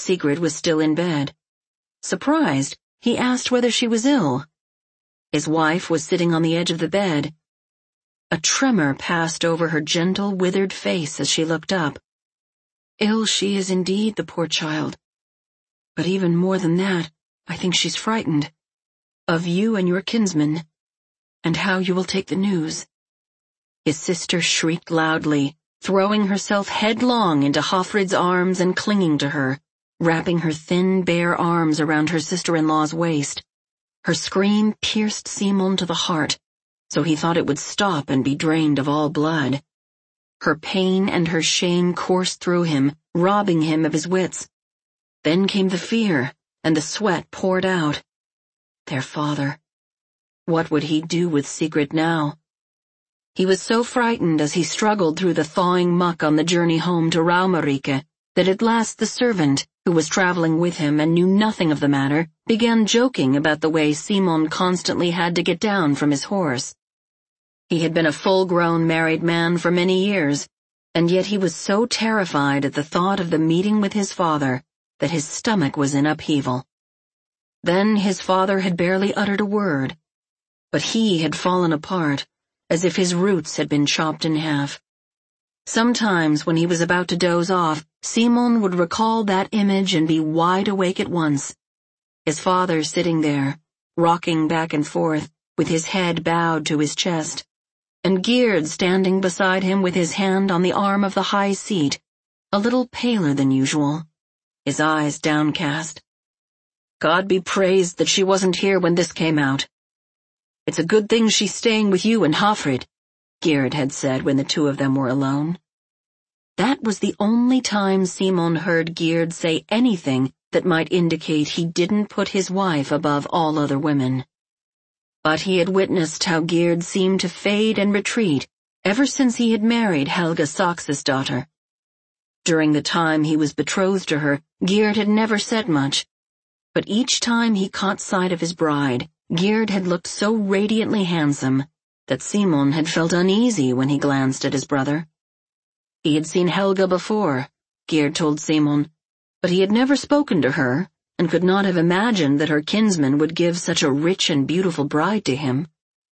Sigrid was still in bed. Surprised, he asked whether she was ill. His wife was sitting on the edge of the bed. A tremor passed over her gentle, withered face as she looked up. Ill she is indeed, the poor child. But even more than that, I think she's frightened. Of you and your kinsman, and how you will take the news. His sister shrieked loudly, throwing herself headlong into Hofrid's arms and clinging to her, wrapping her thin, bare arms around her sister-in-law's waist. Her scream pierced Simon to the heart, so he thought it would stop and be drained of all blood. Her pain and her shame coursed through him, robbing him of his wits. Then came the fear, and the sweat poured out. Their father. What would he do with Sigrid now? He was so frightened as he struggled through the thawing muck on the journey home to Raumarike that at last the servant, who was traveling with him and knew nothing of the matter, began joking about the way Simon constantly had to get down from his horse. He had been a full-grown married man for many years, and yet he was so terrified at the thought of the meeting with his father that his stomach was in upheaval. Then his father had barely uttered a word, but he had fallen apart, as if his roots had been chopped in half. Sometimes when he was about to doze off, Simon would recall that image and be wide awake at once. His father sitting there, rocking back and forth, with his head bowed to his chest, and Gerd standing beside him with his hand on the arm of the high seat, a little paler than usual, his eyes downcast. God be praised that she wasn't here when this came out. It's a good thing she's staying with you and Hofrid, Gerd had said when the two of them were alone. That was the only time Simon heard Gerd say anything that might indicate he didn't put his wife above all other women. But he had witnessed how Gerd seemed to fade and retreat ever since he had married Helga Saxisdottir. During the time he was betrothed to her, Gerd had never said much, but each time he caught sight of his bride, Gerd had looked so radiantly handsome that Simon had felt uneasy when he glanced at his brother. He had seen Helga before, Gerd told Simon, but he had never spoken to her and could not have imagined that her kinsman would give such a rich and beautiful bride to him.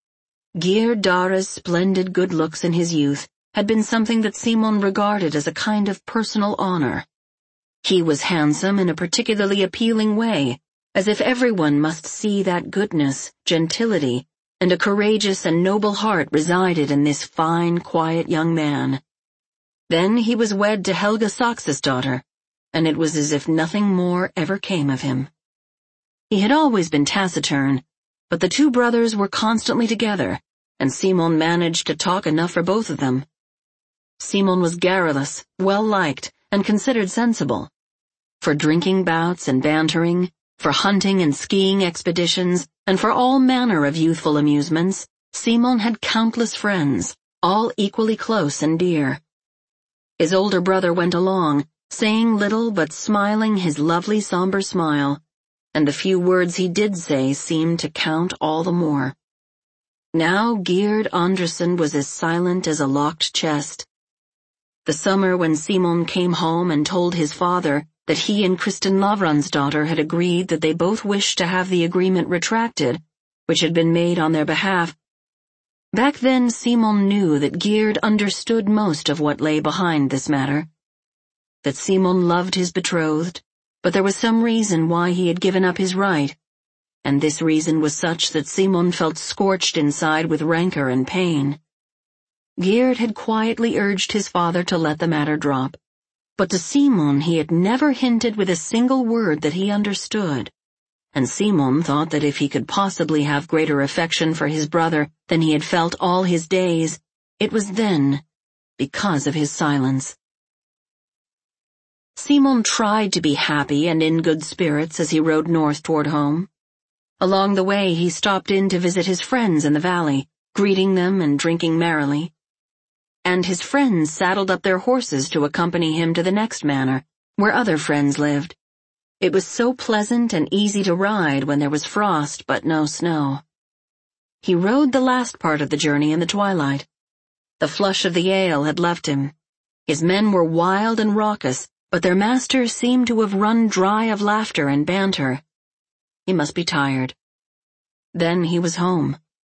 Gerd Dara's splendid good looks in his youth had been something that Simon regarded as a kind of personal honor. He was handsome in a particularly appealing way, as if everyone must see that goodness, gentility, and a courageous and noble heart resided in this fine, quiet young man. Then he was wed to Helga Saxisdottir, and it was as if nothing more ever came of him. He had always been taciturn, but the two brothers were constantly together, and Simon managed to talk enough for both of them. Simon was garrulous, well-liked, and considered sensible. For drinking bouts and bantering, for hunting and skiing expeditions, and for all manner of youthful amusements, Simon had countless friends, all equally close and dear. His older brother went along, saying little but smiling his lovely somber smile, and the few words he did say seemed to count all the more. Now Gerd Andersson was as silent as a locked chest. The summer when Simon came home and told his father that he and Kristin Lavransdottir had agreed that they both wished to have the agreement retracted, which had been made on their behalf. Back then Simon knew that Gerd understood most of what lay behind this matter. That Simon loved his betrothed, but there was some reason why he had given up his right, and this reason was such that Simon felt scorched inside with rancor and pain. Gerd had quietly urged his father to let the matter drop, but to Simon he had never hinted with a single word that he understood, and Simon thought that if he could possibly have greater affection for his brother than he had felt all his days, it was then, because of his silence. Simon tried to be happy and in good spirits as he rode north toward home. Along the way he stopped in to visit his friends in the valley, greeting them and drinking merrily. And his friends saddled up their horses to accompany him to the next manor, where other friends lived. It was so pleasant and easy to ride when there was frost but no snow. He rode the last part of the journey in the twilight. The flush of the ale had left him. His men were wild and raucous, but their master seemed to have run dry of laughter and banter. He must be tired. Then he was home.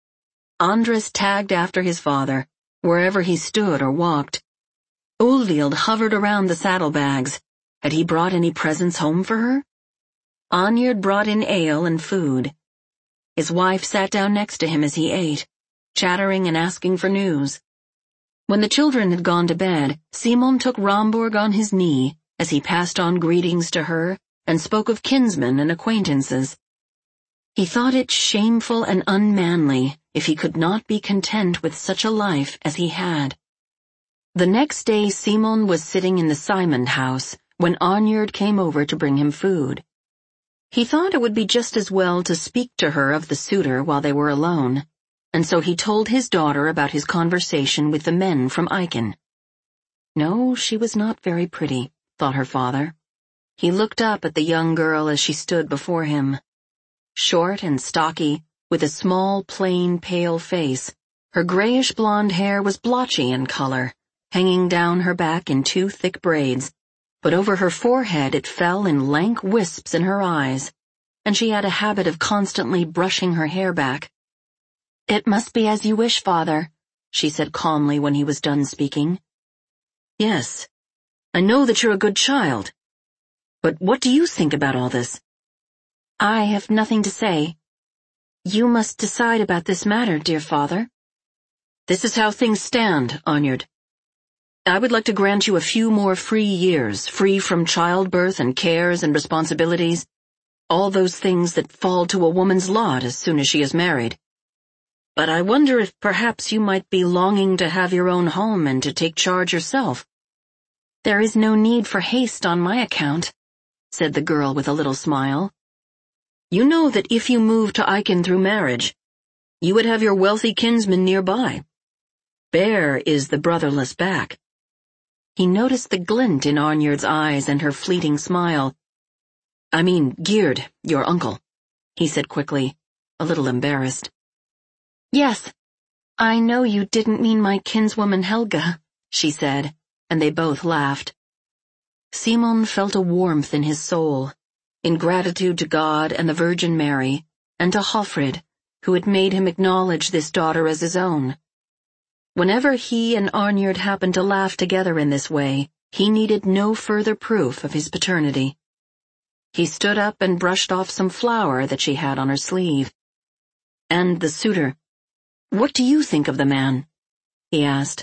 Andres tagged after his father, wherever he stood or walked. Ulvild hovered around the saddlebags. Had he brought any presents home for her? Onyard brought in ale and food. His wife sat down next to him as he ate, chattering and asking for news. When the children had gone to bed, Simon took Romborg on his knee as he passed on greetings to her and spoke of kinsmen and acquaintances. He thought it shameful and unmanly if he could not be content with such a life as he had. The next day Simon was sitting in the Simond house when Onyard came over to bring him food. He thought it would be just as well to speak to her of the suitor while they were alone, and so he told his daughter about his conversation with the men from Eiken. No, she was not very pretty, thought her father. He looked up at the young girl as she stood before him. Short and stocky, with a small, plain, pale face, her grayish-blonde hair was blotchy in color, hanging down her back in two thick braids, but over her forehead it fell in lank wisps in her eyes, and she had a habit of constantly brushing her hair back. "It must be as you wish, father," she said calmly when he was done speaking. "Yes, I know that you're a good child. But what do you think about all this?" "I have nothing to say. You must decide about this matter, dear father." "This is how things stand, Onyard. I would like to grant you a few more free years, free from childbirth and cares and responsibilities, all those things that fall to a woman's lot as soon as she is married. But I wonder if perhaps you might be longing to have your own home and to take charge yourself." "There is no need for haste on my account," said the girl with a little smile. "You know that if you moved to Eiken through marriage, you would have your wealthy kinsman nearby. Bare is the brotherless back." He noticed the glint in Onyard's eyes and her fleeting smile. "I mean Gerd, your uncle," he said quickly, a little embarrassed. "Yes, I know you didn't mean my kinswoman Helga," she said, and they both laughed. Simon felt a warmth in his soul, in gratitude to God and the Virgin Mary, and to Hofrid, who had made him acknowledge this daughter as his own. Whenever he and Onyard happened to laugh together in this way, he needed no further proof of his paternity. He stood up and brushed off some flour that she had on her sleeve. "And the suitor, what do you think of the man?" he asked.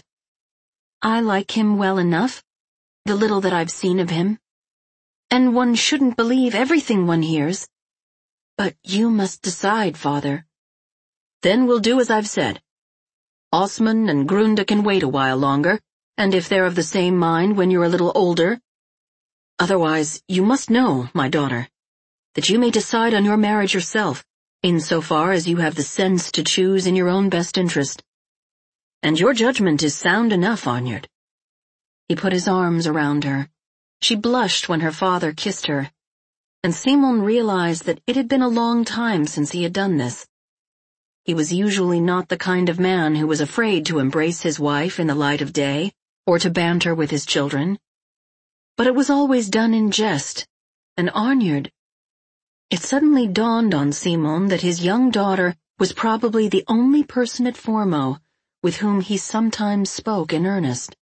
"I like him well enough, the little that I've seen of him. And one shouldn't believe everything one hears. But you must decide, father." "Then we'll do as I've said. Osman and Grunda can wait a while longer, and if they're of the same mind when you're a little older. Otherwise, you must know, my daughter, that you may decide on your marriage yourself, insofar as you have the sense to choose in your own best interest. And your judgment is sound enough, Onyard." He put his arms around her. She blushed when her father kissed her, and Simon realized that it had been a long time since he had done this. He was usually not the kind of man who was afraid to embrace his wife in the light of day, or to banter with his children. But it was always done in jest, and Onyard— It suddenly dawned on Simon that his young daughter was probably the only person at Formo with whom he sometimes spoke in earnest.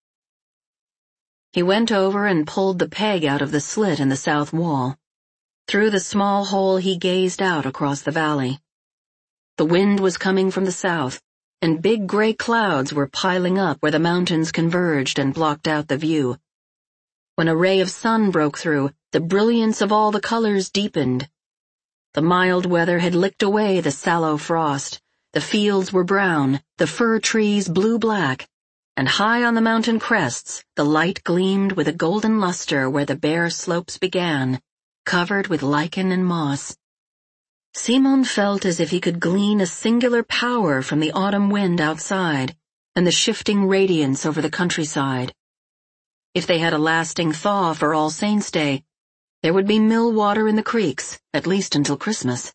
He went over and pulled the peg out of the slit in the south wall. Through the small hole he gazed out across the valley. The wind was coming from the south, and big gray clouds were piling up where the mountains converged and blocked out the view. When a ray of sun broke through, the brilliance of all the colors deepened. The mild weather had licked away the sallow frost, the fields were brown, the fir trees blue-black, and high on the mountain crests the light gleamed with a golden luster where the bare slopes began, covered with lichen and moss. Simon felt as if he could glean a singular power from the autumn wind outside and the shifting radiance over the countryside. If they had a lasting thaw for All Saints' Day, there would be mill water in the creeks, at least until Christmas.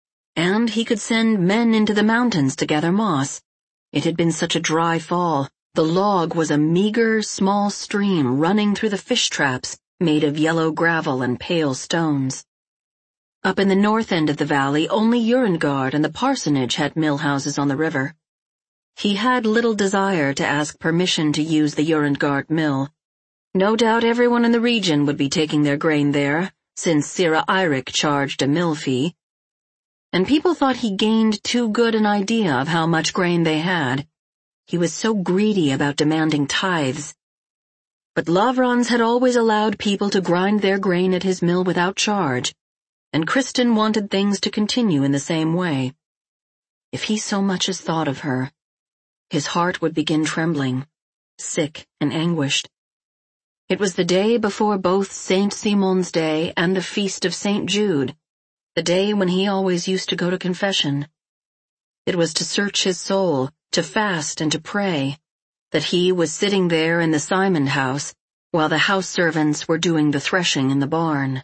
And he could send men into the mountains to gather moss. It had been such a dry fall, The log was a meager, small stream running through the fish traps made of yellow gravel and pale stones. Up in the north end of the valley, only Jørundgaard and the parsonage had mill houses on the river. He had little desire to ask permission to use the Jørundgaard mill. No doubt everyone in the region would be taking their grain there, since Sira Eirik charged a mill fee. And people thought he gained too good an idea of how much grain they had. He was so greedy about demanding tithes. But Lavrans had always allowed people to grind their grain at his mill without charge, and Kristin wanted things to continue in the same way. If he so much as thought of her, his heart would begin trembling, sick and anguished. It was the day before both St. Simon's Day and the feast of St. Jude, the day when he always used to go to confession. It was to search his soul, to fast and to pray, that he was sitting there in the Simon house while the house servants were doing the threshing in the barn.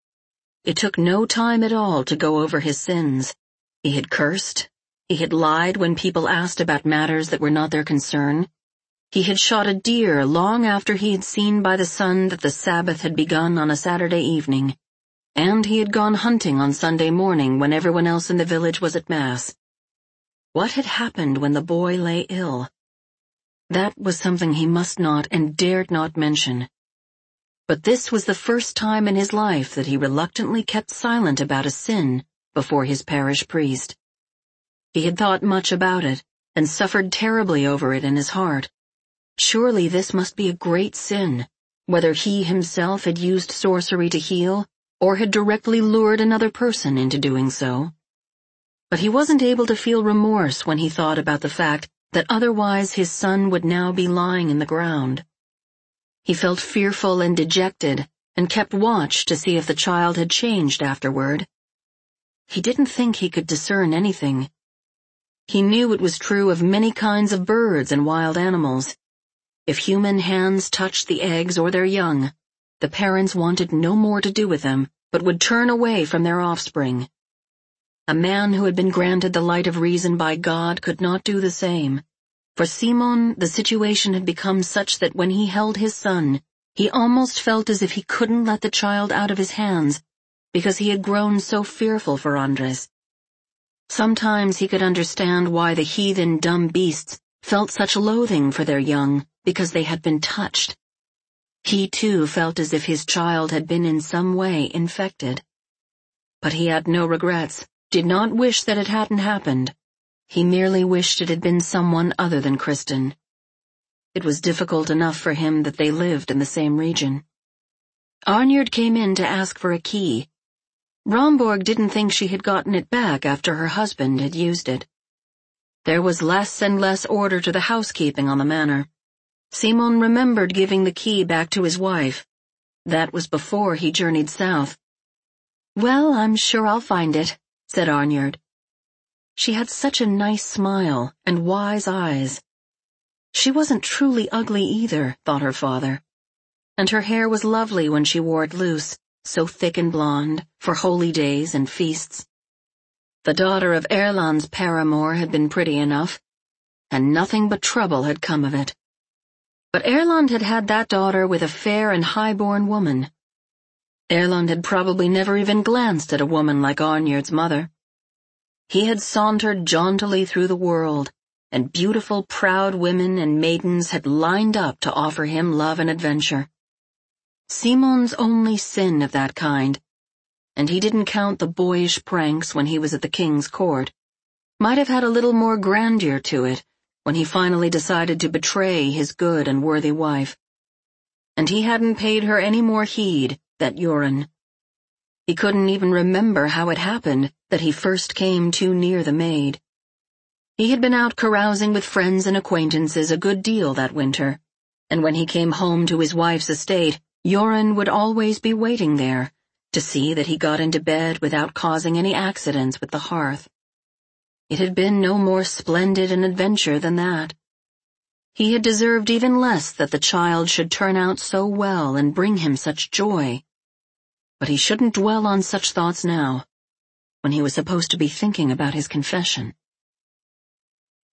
It took no time at all to go over his sins. He had cursed. He had lied when people asked about matters that were not their concern. He had shot a deer long after he had seen by the sun that the Sabbath had begun on a Saturday evening, and he had gone hunting on Sunday morning when everyone else in the village was at Mass. What had happened when the boy lay ill? That was something he must not and dared not mention. But this was the first time in his life that he reluctantly kept silent about a sin before his parish priest. He had thought much about it and suffered terribly over it in his heart. Surely this must be a great sin, whether he himself had used sorcery to heal or had directly lured another person into doing so. But he wasn't able to feel remorse when he thought about the fact that otherwise his son would now be lying in the ground. He felt fearful and dejected and kept watch to see if the child had changed afterward. He didn't think he could discern anything. He knew it was true of many kinds of birds and wild animals. If human hands touched the eggs or their young, the parents wanted no more to do with them, but would turn away from their offspring. A man who had been granted the light of reason by God could not do the same. For Simon, the situation had become such that when he held his son, he almost felt as if he couldn't let the child out of his hands, because he had grown so fearful for Andres. Sometimes he could understand why the heathen dumb beasts felt such loathing for their young, because they had been touched. He too felt as if his child had been in some way infected. But he had no regrets, did not wish that it hadn't happened. He merely wished it had been someone other than Kristin. It was difficult enough for him that they lived in the same region. Arnjord came in to ask for a key. Romborg didn't think she had gotten it back after her husband had used it. There was less and less order to the housekeeping on the manor. Simon remembered giving the key back to his wife. That was before he journeyed south. "Well, I'm sure I'll find it," said Arnjord. She had such a nice smile and wise eyes. She wasn't truly ugly either, thought her father. And her hair was lovely when she wore it loose, so thick and blonde, for holy days and feasts. The daughter of Erland's paramour had been pretty enough, and nothing but trouble had come of it. But Erland had had that daughter with a fair and high-born woman. Erland had probably never even glanced at a woman like Arnjord's mother. He had sauntered jauntily through the world, and beautiful, proud women and maidens had lined up to offer him love and adventure. Simon's only sin of that kind, and he didn't count the boyish pranks when he was at the king's court, might have had a little more grandeur to it when he finally decided to betray his good and worthy wife. And he hadn't paid her any more heed, that Jorunn. He couldn't even remember how it happened that he first came too near the maid. He had been out carousing with friends and acquaintances a good deal that winter, and when he came home to his wife's estate, Jorunn would always be waiting there, to see that he got into bed without causing any accidents with the hearth. It had been no more splendid an adventure than that. He had deserved even less that the child should turn out so well and bring him such joy. But he shouldn't dwell on such thoughts now, when he was supposed to be thinking about his confession.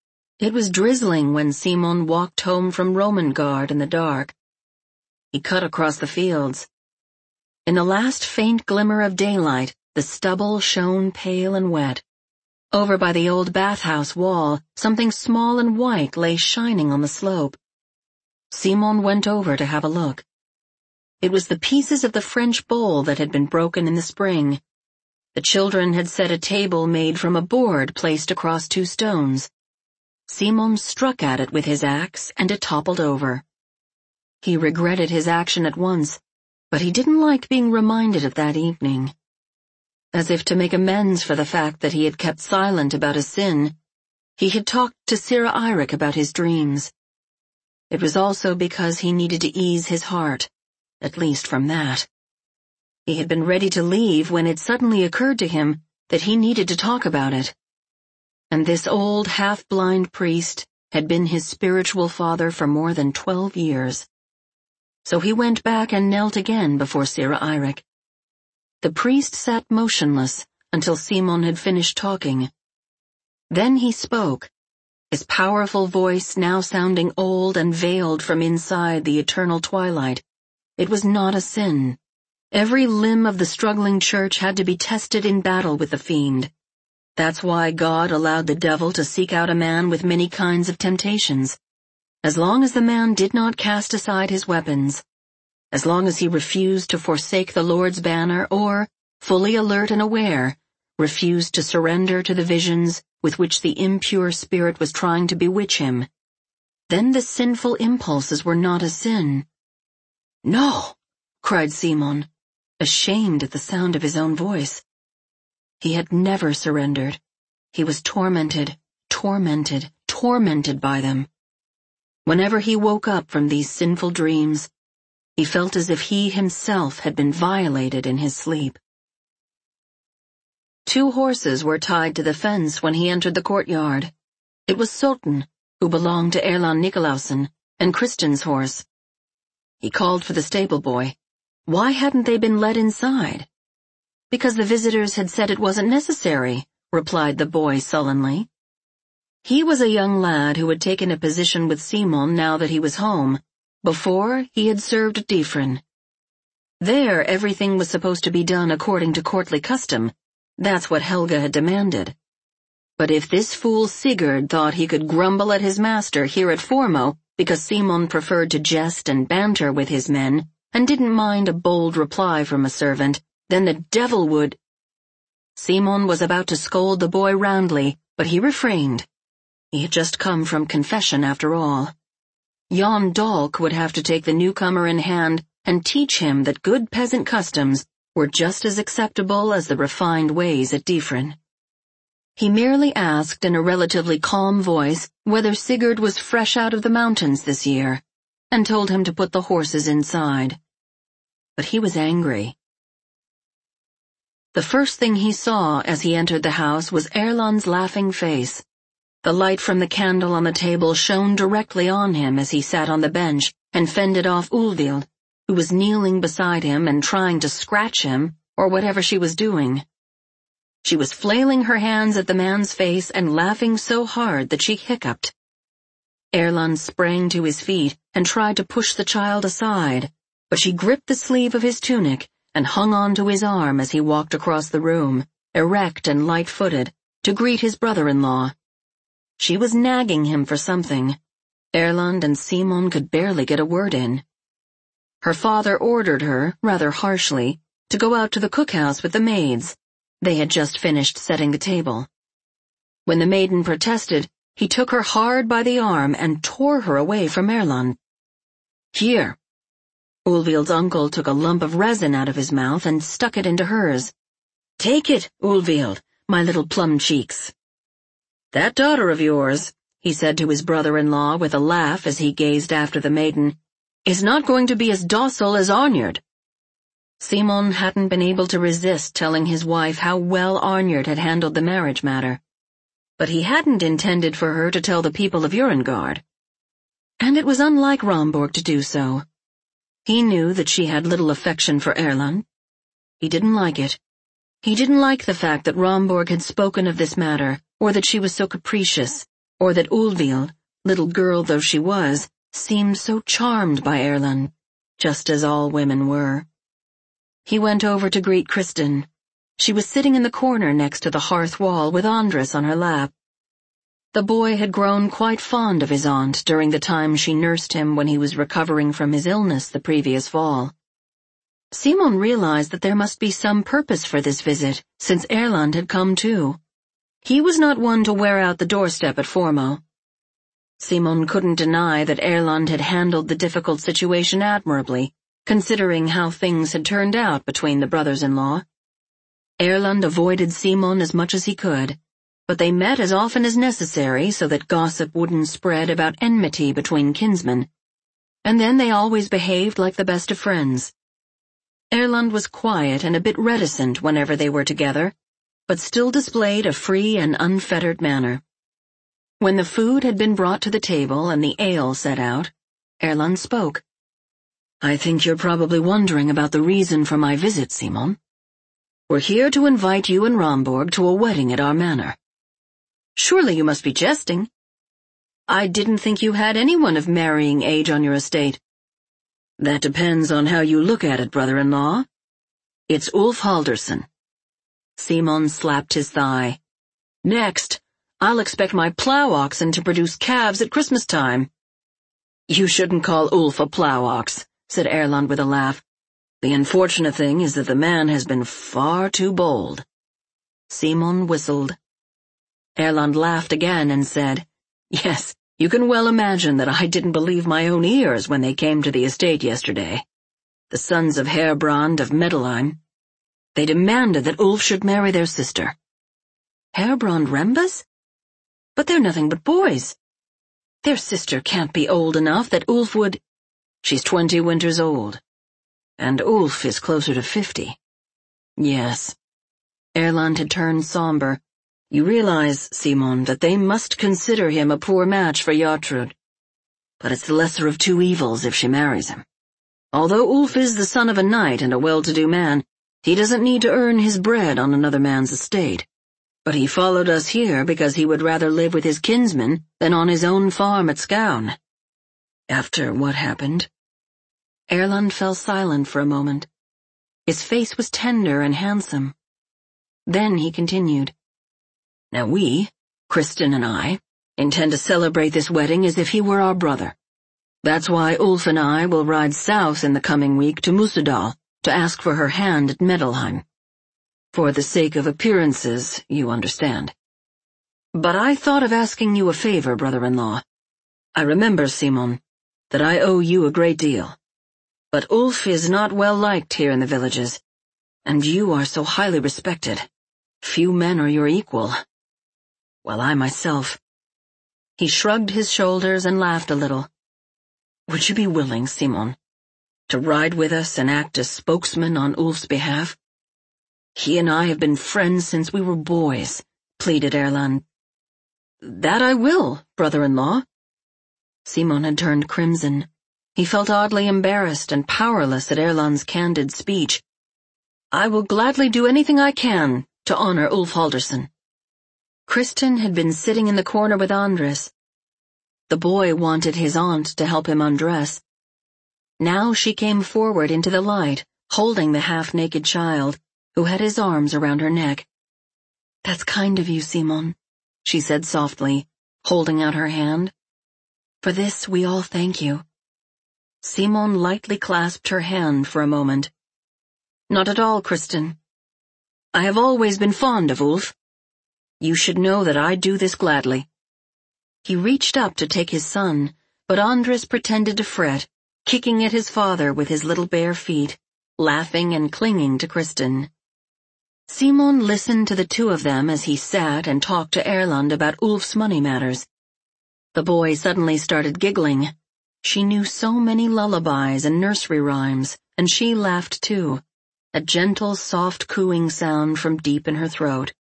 It was drizzling when Simon walked home from Romengard in the dark. He cut across the fields. In the last faint glimmer of daylight, the stubble shone pale and wet. Over by the old bathhouse wall, something small and white lay shining on the slope. Simon went over to have a look. It was the pieces of the French bowl that had been broken in the spring. The children had set a table made from a board placed across two stones. Simon struck at it with his axe, and it toppled over. He regretted his action at once, but he didn't like being reminded of that evening. As if to make amends for the fact that he had kept silent about his sin, he had talked to Sira Eirik about his dreams. It was also because he needed to ease his heart, at least from that. He had been ready to leave when it suddenly occurred to him that he needed to talk about it. And this old half-blind priest had been his spiritual father for more than 12 years. So he went back and knelt again before Sira Eirik. The priest sat motionless until Simon had finished talking. Then he spoke, his powerful voice now sounding old and veiled from inside the eternal twilight. It was not a sin. Every limb of the struggling church had to be tested in battle with the fiend. That's why God allowed the devil to seek out a man with many kinds of temptations. As long as the man did not cast aside his weapons, as long as he refused to forsake the Lord's banner or, fully alert and aware, refused to surrender to the visions with which the impure spirit was trying to bewitch him, then the sinful impulses were not a sin. "No!" cried Simon, ashamed at the sound of his own voice. He had never surrendered. He was tormented by them. Whenever he woke up from these sinful dreams, he felt as if he himself had been violated in his sleep. 2 horses were tied to the fence when he entered the courtyard. It was Sultan, who belonged to Erland Nikolausen, and Kristen's horse. He called for the stable boy. Why hadn't they been let inside? Because the visitors had said it wasn't necessary, replied the boy sullenly. He was a young lad who had taken a position with Simon now that he was home. Before, he had served at Dyfrin. There, everything was supposed to be done according to courtly custom. That's what Helga had demanded. But if this fool Sigurd thought he could grumble at his master here at Formo because Simon preferred to jest and banter with his men and didn't mind a bold reply from a servant, then the devil would— Simon was about to scold the boy roundly, but he refrained. He had just come from confession after all. Jan Dalk would have to take the newcomer in hand and teach him that good peasant customs were just as acceptable as the refined ways at Dyfrin. He merely asked in a relatively calm voice whether Sigurd was fresh out of the mountains this year, and told him to put the horses inside. But he was angry. The first thing he saw as he entered the house was Erland's laughing face. The light from the candle on the table shone directly on him as he sat on the bench and fended off Ulvild, who was kneeling beside him and trying to scratch him, or whatever she was doing. She was flailing her hands at the man's face and laughing so hard that she hiccuped. Erland sprang to his feet and tried to push the child aside, but she gripped the sleeve of his tunic and hung on to his arm as he walked across the room, erect and light-footed, to greet his brother-in-law. She was nagging him for something. Erland and Simon could barely get a word in. Her father ordered her, rather harshly, to go out to the cookhouse with the maids. They had just finished setting the table. When the maiden protested, he took her hard by the arm and tore her away from Erland. "Here." Ulvild's uncle took a lump of resin out of his mouth and stuck it into hers. "Take it, Ulvild, my little plum cheeks." "That daughter of yours," he said to his brother-in-law with a laugh as he gazed after the maiden, "is not going to be as docile as Arnyard." Simon hadn't been able to resist telling his wife how well Arnyard had handled the marriage matter. But he hadn't intended for her to tell the people of Urengard. And it was unlike Romborg to do so. He knew that she had little affection for Erland. He didn't like it. He didn't like the fact that Romborg had spoken of this matter, or that she was so capricious, or that Ulfhild, little girl though she was, seemed so charmed by Erland, just as all women were. He went over to greet Kristin. She was sitting in the corner next to the hearth wall with Andres on her lap. The boy had grown quite fond of his aunt during the time she nursed him when he was recovering from his illness the previous fall. Simon realized that there must be some purpose for this visit, since Erland had come too. He was not one to wear out the doorstep at Formo. Simon couldn't deny that Erland had handled the difficult situation admirably, considering how things had turned out between the brothers-in-law. Erland avoided Simon as much as he could, but they met as often as necessary so that gossip wouldn't spread about enmity between kinsmen, and then they always behaved like the best of friends. Erland was quiet and a bit reticent whenever they were together, but still displayed a free and unfettered manner. When the food had been brought to the table and the ale set out, Erland spoke. "I think you're probably wondering about the reason for my visit, Simon. We're here to invite you and Romborg to a wedding at our manor." "Surely you must be jesting. I didn't think you had anyone of marrying age on your estate." "That depends on how you look at it, brother-in-law. It's Ulf Halderson." Simon slapped his thigh. "Next, I'll expect my plow oxen to produce calves at Christmas time." "You shouldn't call Ulf a plow ox," said Erland with a laugh. "The unfortunate thing is that the man has been far too bold." Simon whistled. Erland laughed again and said, "Yes, you can well imagine that I didn't believe my own ears when they came to the estate yesterday. The sons of Herbrand of Meddelheim. They demanded that Ulf should marry their sister." "Herbrand Rembus? But they're nothing but boys. Their sister can't be old enough that Ulf would—" "She's 20 winters old. And Ulf is closer to 50. Yes." Erland had turned somber. "You realize, Simon, that they must consider him a poor match for Jartrud. But it's the lesser of two evils if she marries him. Although Ulf is the son of a knight and a well-to-do man, he doesn't need to earn his bread on another man's estate. But he followed us here because he would rather live with his kinsmen than on his own farm at Skaun." "After what happened?" Erland fell silent for a moment. His face was tender and handsome. Then he continued. "Now we, Kristin and I, intend to celebrate this wedding as if he were our brother. That's why Ulf and I will ride south in the coming week to Musadal to ask for her hand at Meddelheim. For the sake of appearances, you understand. But I thought of asking you a favor, brother-in-law. I remember, Simon, that I owe you a great deal. But Ulf is not well liked here in the villages, and you are so highly respected. Few men are your equal. Well, I myself—" He shrugged his shoulders and laughed a little. "Would you be willing, Simon, to ride with us and act as spokesman on Ulf's behalf? He and I have been friends since we were boys," pleaded Erland. "That I will, brother-in-law." Simon had turned crimson. He felt oddly embarrassed and powerless at Erland's candid speech. "I will gladly do anything I can to honor Ulf Halderson." Kristin had been sitting in the corner with Andres. The boy wanted his aunt to help him undress. Now she came forward into the light, holding the half-naked child, who had his arms around her neck. "That's kind of you, Simon," she said softly, holding out her hand. "For this we all thank you." Simon lightly clasped her hand for a moment. "Not at all, Kristin. I have always been fond of Ulf. You should know that I do this gladly." He reached up to take his son, but Andres pretended to fret, kicking at his father with his little bare feet, laughing and clinging to Kristin. Simon listened to the two of them as he sat and talked to Erland about Ulf's money matters. The boy suddenly started giggling. She knew so many lullabies and nursery rhymes, and she laughed too, a gentle, soft cooing sound from deep in her throat.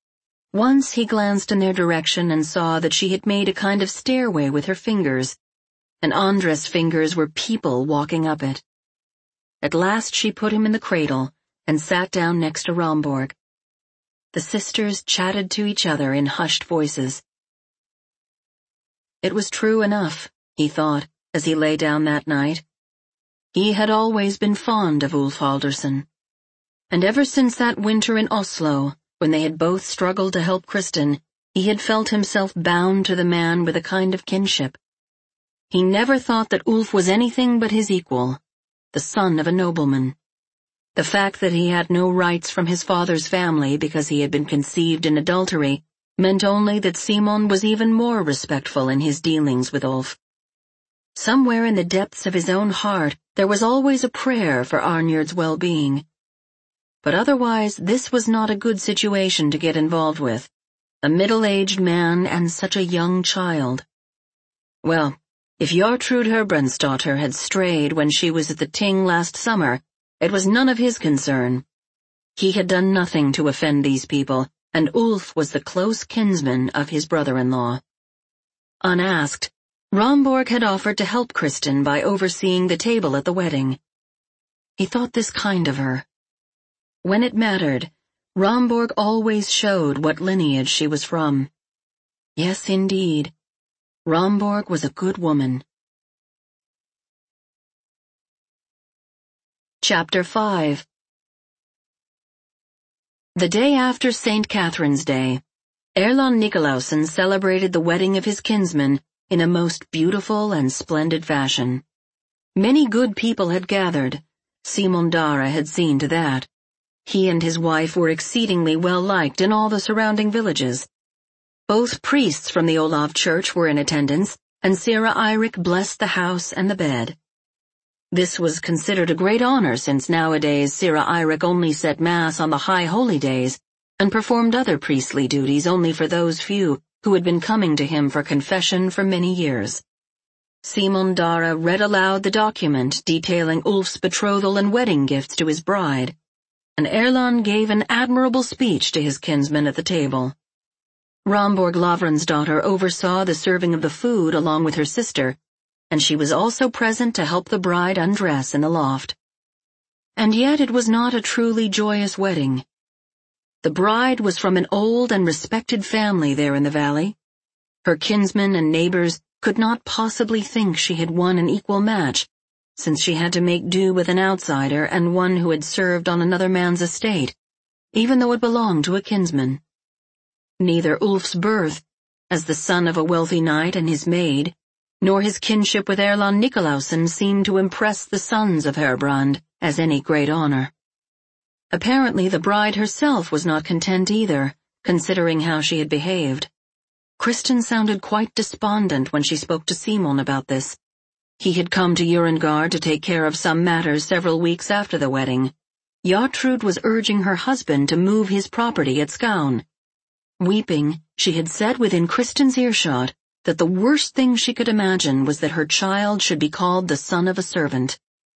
Once he glanced in their direction and saw that she had made a kind of stairway with her fingers, and Andres' fingers were people walking up it. At last she put him in the cradle and sat down next to Romborg. The sisters chatted to each other in hushed voices. It was true enough, he thought, as he lay down that night. He had always been fond of Ulf Haldarsson. And ever since that winter in Oslo, when they had both struggled to help Kristin, he had felt himself bound to the man with a kind of kinship. He never thought that Ulf was anything but his equal, the son of a nobleman. The fact that he had no rights from his father's family because he had been conceived in adultery meant only that Simon was even more respectful in his dealings with Ulf. Somewhere in the depths of his own heart there was always a prayer for Arnjord's well-being. But otherwise this was not a good situation to get involved with. A middle-aged man and such a young child. Well, if Jartrud Herbrandsdottir had strayed when she was at the Ting last summer, it was none of his concern. He had done nothing to offend these people, and Ulf was the close kinsman of his brother-in-law. Unasked, Romborg had offered to help Kristin by overseeing the table at the wedding. He thought this kind of her. When it mattered, Romborg always showed what lineage she was from. Yes, indeed. Romborg was a good woman. Chapter 5. The day after St. Catherine's Day, Erland Nikolausen celebrated the wedding of his kinsman in a most beautiful and splendid fashion. Many good people had gathered. Simon Dara had seen to that. He and his wife were exceedingly well liked in all the surrounding villages. Both priests from the Olav Church were in attendance, and Sira Eirik blessed the house and the bed. This was considered a great honor since nowadays Sira Eirik only said Mass on the high holy days and performed other priestly duties only for those few who had been coming to him for confession for many years. Simon Dara read aloud the document detailing Ulf's betrothal and wedding gifts to his bride, and Erland gave an admirable speech to his kinsman at the table. Romborg Lavransdottir oversaw the serving of the food along with her sister, and she was also present to help the bride undress in the loft. And yet it was not a truly joyous wedding. The bride was from an old and respected family there in the valley. Her kinsmen and neighbors could not possibly think she had won an equal match, since she had to make do with an outsider and one who had served on another man's estate, even though it belonged to a kinsman. Neither Ulf's birth, as the son of a wealthy knight and his maid, nor his kinship with Erland Nikolausen seemed to impress the sons of Herbrand as any great honor. Apparently the bride herself was not content either, considering how she had behaved. Kristin sounded quite despondent when she spoke to Simon about this. He had come to Jørundgaard to take care of some matters several weeks after the wedding. Jartrud was urging her husband to move his property at Skaun. Weeping, she had said within Kristin's earshot that the worst thing she could imagine was that her child should be called the son of a servant.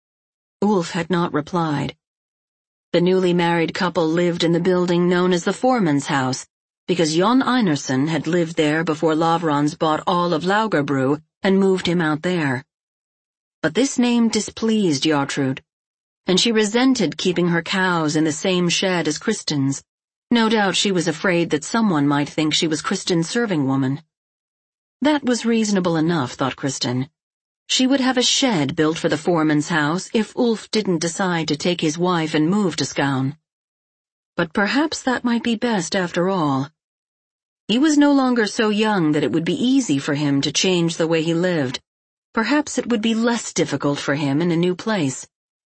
Ulf had not replied. The newly married couple lived in the building known as the foreman's house, because Jon Einarsson had lived there before Lavrans bought all of Laugerbru and moved him out there. But this name displeased Jartrud, and she resented keeping her cows in the same shed as Kristin's. No doubt she was afraid that someone might think she was Kristin's serving woman. That was reasonable enough, thought Kristin. She would have a shed built for the foreman's house if Ulf didn't decide to take his wife and move to Skaun. But perhaps that might be best after all. He was no longer so young that it would be easy for him to change the way he lived. Perhaps it would be less difficult for him in a new place.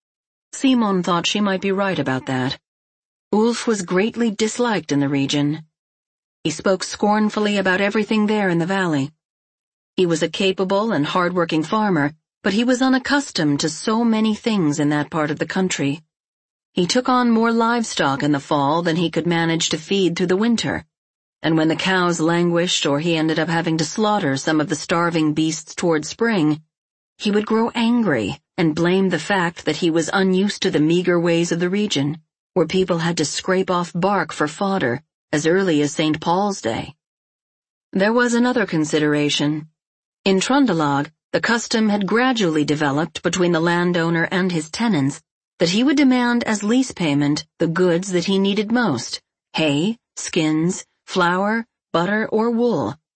Simon thought she might be right about that. Ulf was greatly disliked in the region. He spoke scornfully about everything there in the valley. He was a capable and hard-working farmer, but he was unaccustomed to so many things in that part of the country. He took on more livestock in the fall than he could manage to feed through the winter, and when the cows languished or he ended up having to slaughter some of the starving beasts toward spring, he would grow angry and blame the fact that he was unused to the meager ways of the region, where people had to scrape off bark for fodder as early as St. Paul's Day. There was another consideration. In Trøndelag, the custom had gradually developed between the landowner and his tenants that he would demand as lease payment the goods that he needed most: hay, skins, flour, butter, or wool.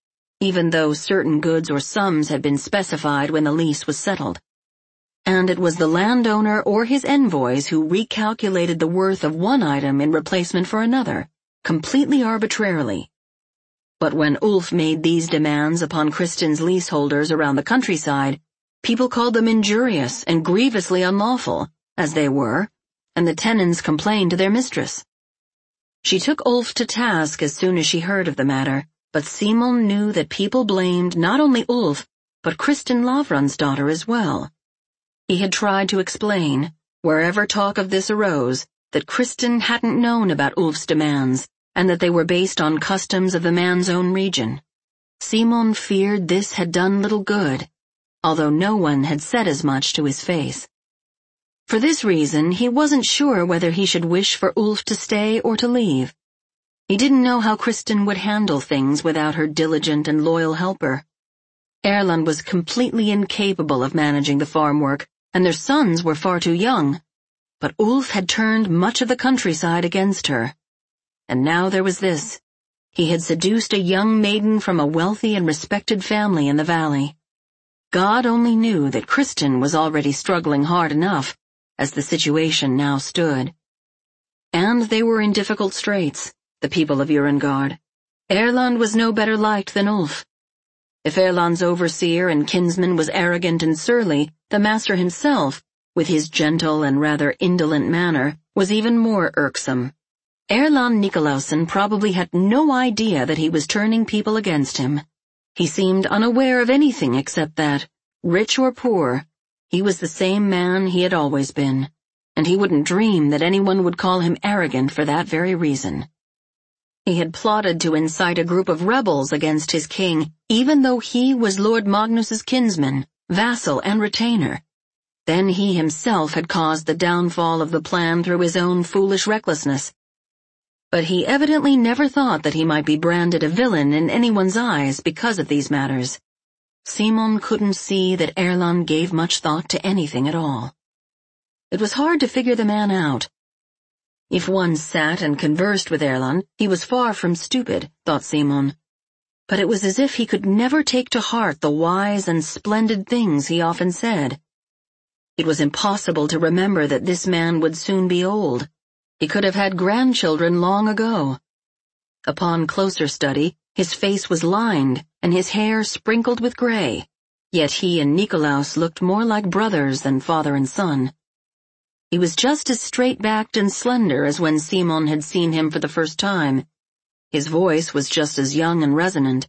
even though certain goods or sums had been specified when the lease was settled. And it was the landowner or his envoys who recalculated the worth of one item in replacement for another, completely arbitrarily. But when Ulf made these demands upon Kristen's leaseholders around the countryside, people called them injurious and grievously unlawful, as they were, and the tenants complained to their mistress. She took Ulf to task as soon as she heard of the matter, but Simon knew that people blamed not only Ulf, but Kristen Lavransdatter as well. He had tried to explain, wherever talk of this arose, that Kristen hadn't known about Ulf's demands, and that they were based on customs of the man's own region. Simon feared this had done little good, although no one had said as much to his face. For this reason, he wasn't sure whether he should wish for Ulf to stay or to leave. He didn't know how Kristen would handle things without her diligent and loyal helper. Erland was completely incapable of managing the farm work, and their sons were far too young. But Ulf had turned much of the countryside against her. And now there was this. He had seduced a young maiden from a wealthy and respected family in the valley. God only knew that Kristen was already struggling hard enough, as the situation now stood. And they were in difficult straits, the people of Urengard. Erland was no better liked than Ulf. If Erland's overseer and kinsman was arrogant and surly, the master himself, with his gentle and rather indolent manner, was even more irksome. Erland Nikolausen probably had no idea that he was turning people against him. He seemed unaware of anything except that, rich or poor, he was the same man he had always been, and he wouldn't dream that anyone would call him arrogant for that very reason. He had plotted to incite a group of rebels against his king, even though he was Lord Magnus's kinsman, vassal, and retainer. Then he himself had caused the downfall of the plan through his own foolish recklessness. But he evidently never thought that he might be branded a villain in anyone's eyes because of these matters. Simon couldn't see that Erland gave much thought to anything at all. It was hard to figure the man out. If one sat and conversed with Erland, he was far from stupid, thought Simon. But it was as if he could never take to heart the wise and splendid things he often said. It was impossible to remember that this man would soon be old. He could have had grandchildren long ago. Upon closer study, his face was lined and his hair sprinkled with gray, yet he and Nikolaus looked more like brothers than father and son. He was just as straight-backed and slender as when Simon had seen him for the first time. His voice was just as young and resonant.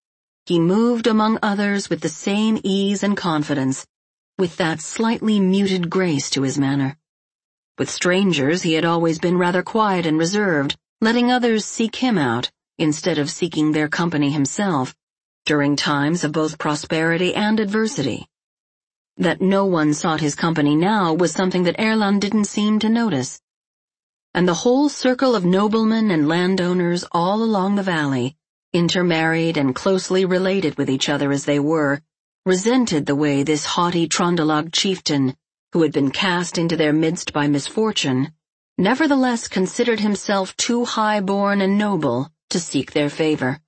He moved among others with the same ease and confidence, with that slightly muted grace to his manner. With strangers he had always been rather quiet and reserved, letting others seek him out, instead of seeking their company himself, during times of both prosperity and adversity. That no one sought his company now was something that Erland didn't seem to notice. And the whole circle of noblemen and landowners all along the valley, intermarried and closely related with each other as they were, resented the way this haughty Trondelag chieftain, who had been cast into their midst by misfortune, nevertheless considered himself too high-born and noble to seek their favor.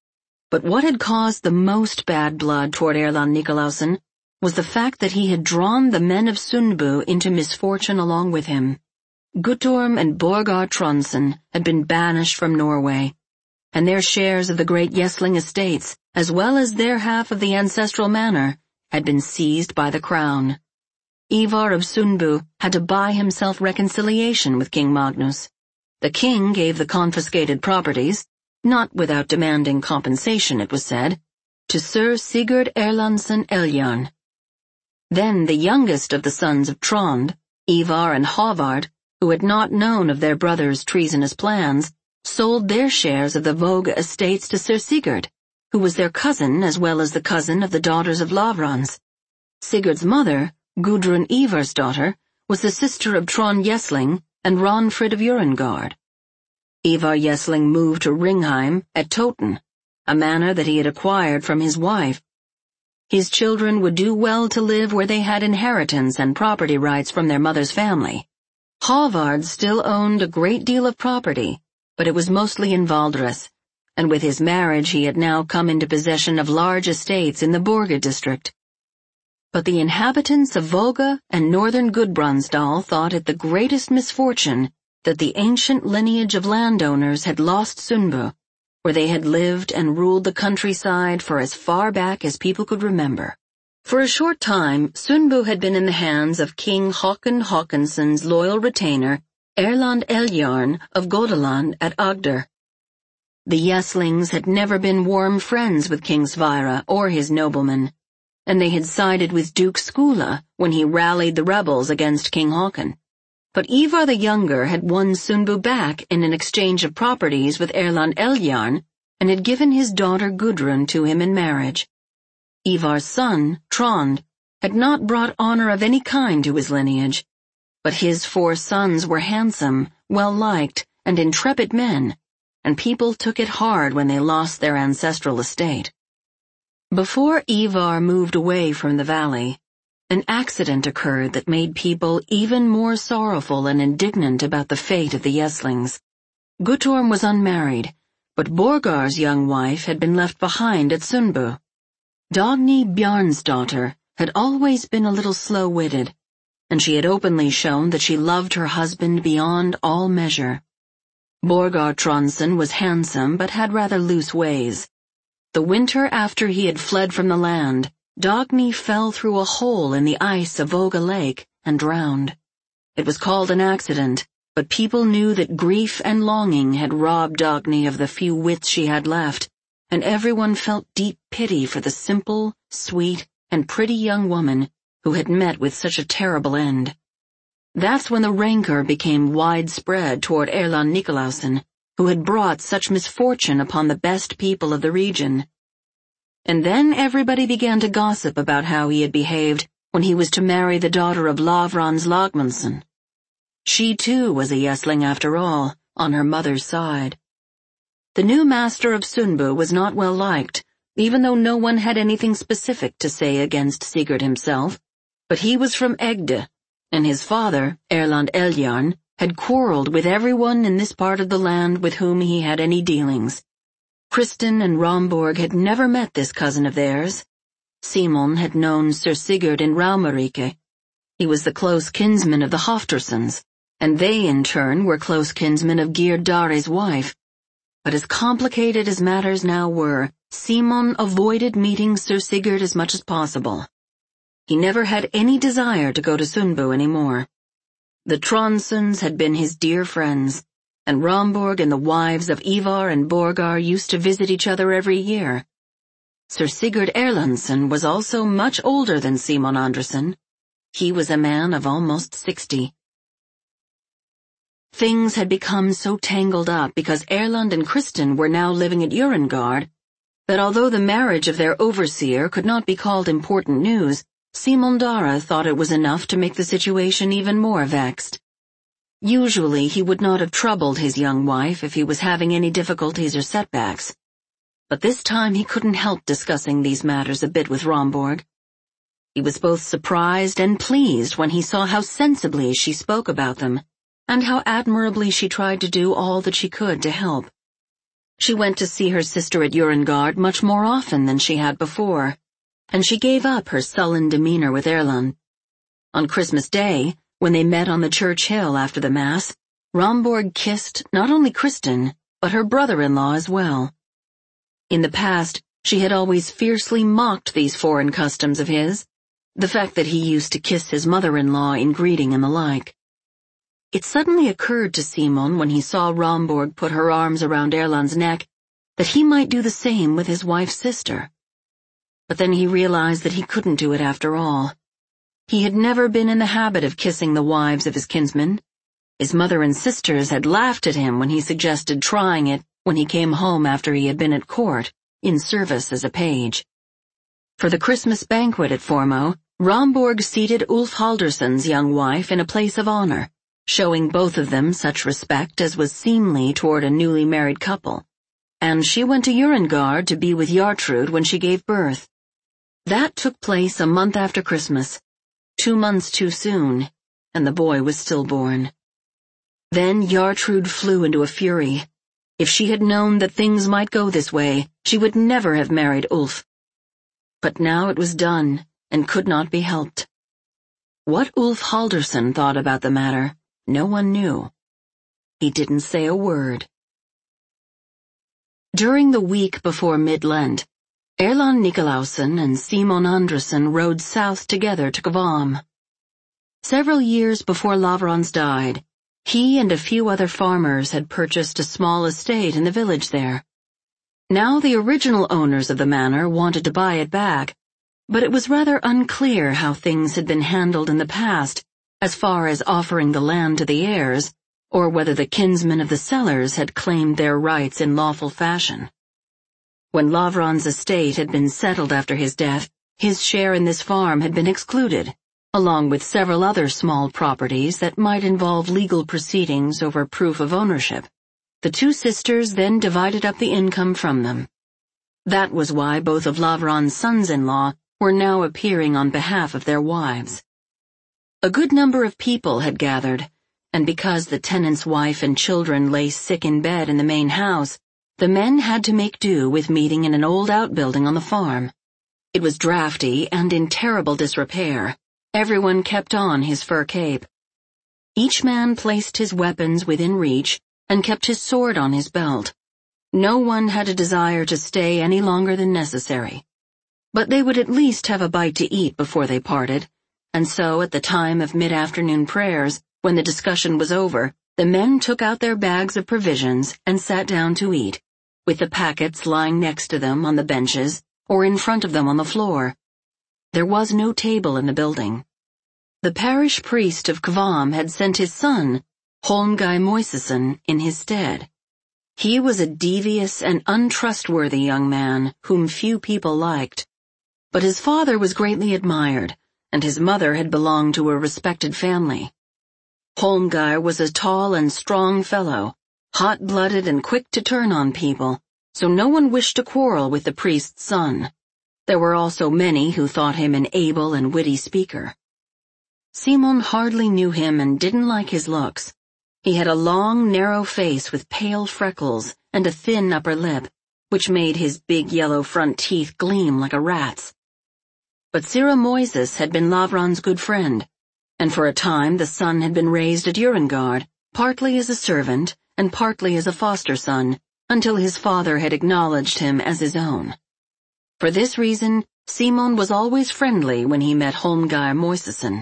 But what had caused the most bad blood toward Erland Nikolausen was the fact that he had drawn the men of Sundbu into misfortune along with him. Guttorm and Borgar Trondsen had been banished from Norway, and their shares of the great Jesling estates, as well as their half of the ancestral manor, had been seized by the crown. Ivar of Sundbu had to buy himself reconciliation with King Magnus. The king gave the confiscated properties, not without demanding compensation, it was said, to Sir Sigurd Erlandsson Eljarn. Then the youngest of the sons of Trond, Ivar and Havard, who had not known of their brother's treasonous plans, sold their shares of the Våge estates to Sir Sigurd, who was their cousin as well as the cousin of the daughters of Lavrans. Sigurd's mother, Gudrun Ivarsdottir, was the sister of Trond Jesling and Ronfrid of Urengard. Ivar Jesling moved to Ringheim at Toten, a manor that he had acquired from his wife. His children would do well to live where they had inheritance and property rights from their mother's family. Havard still owned a great deal of property, but it was mostly in Valdres, and with his marriage he had now come into possession of large estates in the Borga district. But the inhabitants of Volga and northern Gudbrandsdal thought it the greatest misfortune that the ancient lineage of landowners had lost Sundbu, where they had lived and ruled the countryside for as far back as people could remember. For a short time, Sundbu had been in the hands of King Håkon Håkonsson's loyal retainer, Erland Eljarn of Godeland at Agder. The Yeslings had never been warm friends with King Sverre or his noblemen, and they had sided with Duke Skula when he rallied the rebels against King Håkon. But Ivar the Younger had won Sundbu back in an exchange of properties with Erland Eljarn and had given his daughter Gudrun to him in marriage. Ivar's son, Trond, had not brought honor of any kind to his lineage, but his 4 sons were handsome, well-liked, and intrepid men, and people took it hard when they lost their ancestral estate. Before Ivar moved away from the valley, an accident occurred that made people even more sorrowful and indignant about the fate of the Yeslings. Guttorm was unmarried, but Borgar's young wife had been left behind at Sundbu. Dagny Bjarnsdottir had always been a little slow-witted, and she had openly shown that she loved her husband beyond all measure. Borgar Trondsen was handsome but had rather loose ways. The winter after he had fled from the land, Dagny fell through a hole in the ice of Volga Lake and drowned. It was called an accident, but people knew that grief and longing had robbed Dagny of the few wits she had left, and everyone felt deep pity for the simple, sweet, and pretty young woman who had met with such a terrible end. That's when the rancor became widespread toward Erland Nikolausen, who had brought such misfortune upon the best people of the region. And then everybody began to gossip about how he had behaved when he was to marry the daughter of Lavrans Lagmansson. She too was a Yesling after all, on her mother's side. The new master of Sundbu was not well liked, even though no one had anything specific to say against Sigurd himself, but he was from Egde, and his father, Erland Eljarn, had quarreled with everyone in this part of the land with whom he had any dealings. Kristin and Romborg had never met this cousin of theirs. Simon had known Sir Sigurd in Raumarike. He was the close kinsman of the Hoftersons, and they in turn were close kinsmen of Gerd Dare's wife. But as complicated as matters now were, Simon avoided meeting Sir Sigurd as much as possible. He never had any desire to go to Sundbu anymore. The Trondsons had been his dear friends, and Romborg and the wives of Ivar and Borgar used to visit each other every year. Sir Sigurd Erlandsson was also much older than Simon Andresen. He was a man of almost 60. Things had become so tangled up because Erland and Kristin were now living at Urengard that although the marriage of their overseer could not be called important news, Simon Dara thought it was enough to make the situation even more vexed. Usually he would not have troubled his young wife if he was having any difficulties or setbacks, but this time he couldn't help discussing these matters a bit with Romborg. He was both surprised and pleased when he saw how sensibly she spoke about them, and how admirably she tried to do all that she could to help. She went to see her sister at Urengard much more often than she had before, and she gave up her sullen demeanor with Erland. On Christmas Day, when they met on the church hill after the Mass, Romborg kissed not only Kristin, but her brother-in-law as well. In the past, she had always fiercely mocked these foreign customs of his, the fact that he used to kiss his mother-in-law in greeting and the like. It suddenly occurred to Simon when he saw Romborg put her arms around Erland's neck that he might do the same with his wife's sister. But then he realized that he couldn't do it after all. He had never been in the habit of kissing the wives of his kinsmen. His mother and sisters had laughed at him when he suggested trying it when he came home after he had been at court, in service as a page. For the Christmas banquet at Formoe, Romborg seated Ulf Haldersson's young wife in a place of honor, showing both of them such respect as was seemly toward a newly married couple, and she went to Urengard to be with Jartrud when she gave birth. That took place a month after Christmas, 2 months too soon, and the boy was stillborn. Then Jartrud flew into a fury. If she had known that things might go this way, she would never have married Ulf. But now it was done, and could not be helped. What Ulf Halderson thought about the matter, no one knew. He didn't say a word. During the week before Mid-Lent, Erland Nikolausen and Simon Andresen rode south together to Kvam. Several years before Lavrans died, he and a few other farmers had purchased a small estate in the village there. Now the original owners of the manor wanted to buy it back, but it was rather unclear how things had been handled in the past as far as offering the land to the heirs, or whether the kinsmen of the sellers had claimed their rights in lawful fashion. When Lavrans' estate had been settled after his death, his share in this farm had been excluded, along with several other small properties that might involve legal proceedings over proof of ownership. The two sisters then divided up the income from them. That was why both of Lavrans' sons-in-law were now appearing on behalf of their wives. A good number of people had gathered, and because the tenant's wife and children lay sick in bed in the main house, the men had to make do with meeting in an old outbuilding on the farm. It was drafty and in terrible disrepair. Everyone kept on his fur cape. Each man placed his weapons within reach and kept his sword on his belt. No one had a desire to stay any longer than necessary. But they would at least have a bite to eat before they parted, and so at the time of mid-afternoon prayers, when the discussion was over, the men took out their bags of provisions and sat down to eat, with the packets lying next to them on the benches or in front of them on the floor. There was no table in the building. The parish priest of Kvam had sent his son, Holmguy Moiseson, in his stead. He was a devious and untrustworthy young man whom few people liked. But his father was greatly admired, and his mother had belonged to a respected family. Holmguy was a tall and strong fellow, hot-blooded and quick to turn on people, so no one wished to quarrel with the priest's son. There were also many who thought him an able and witty speaker. Simon hardly knew him and didn't like his looks. He had a long, narrow face with pale freckles and a thin upper lip, which made his big yellow front teeth gleam like a rat's. But Sira Moises had been Lavrans' good friend, and for a time the son had been raised at Urengard, partly as a servant and partly as a foster son, until his father had acknowledged him as his own. For this reason, Simon was always friendly when he met Holmguy Moiseson.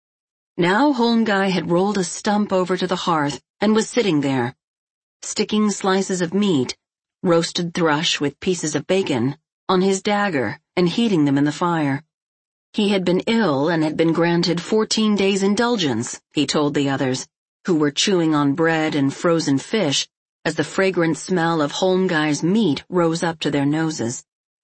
Now Holmguy had rolled a stump over to the hearth and was sitting there, sticking slices of meat, roasted thrush with pieces of bacon, on his dagger and heating them in the fire. He had been ill and had been granted 14 days' indulgence, he told the others, who were chewing on bread and frozen fish as the fragrant smell of Holmguy's meat rose up to their noses.